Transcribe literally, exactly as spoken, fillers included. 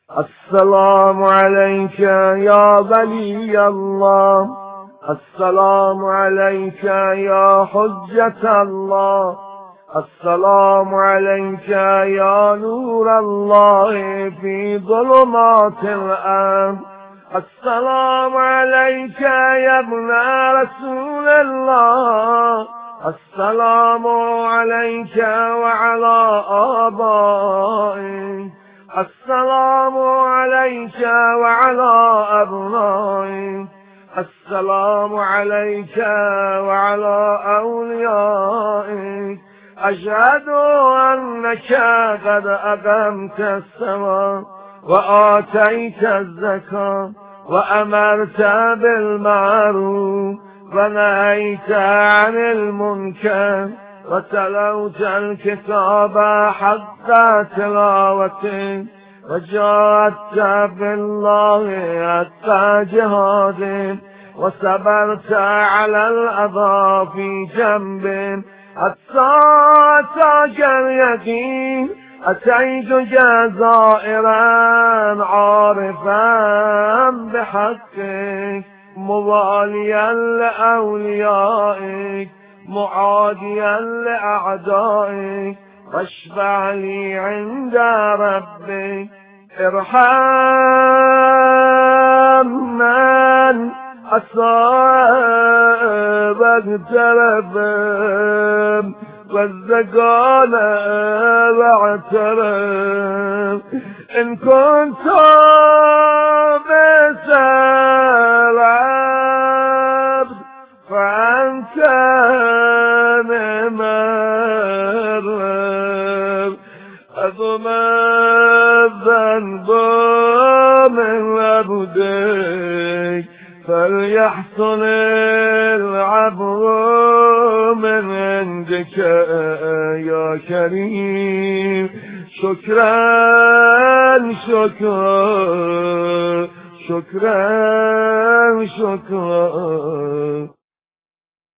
السلام عليك يا ولي الله، السلام عليك يا حجة الله، السلام عليك يا نور الله في ظلمات الأرض، السلام عليك يا ابن رسول الله، السلام عليك وعلى آبائك، السلام عليك وعلى أبنائك، السلام عليك وعلى أوليائك. أشهد أنك قد أقمت الصلاة وآتيت الزكاة وأمرت بالمعروف ونهيت عن المنكر وتلوت الكتاب حتى تلاوته وجاهدت بالله حتى جهاده وصبرت على الأذى في جنبه حتى أتاك اليقين. أتيتك زائرا عارفا بحقك مواليا لأوليائك معاديا لأعدائك واشفع لي عند ربك. ارحم من أصاب اقترب والزقال واعترف. إن كنت بسبب فأنت نعم الرب. أضم الذنب من عبدك فليحصل العفو من عندك يا كريم. شكرا شكرا شكرا شكرا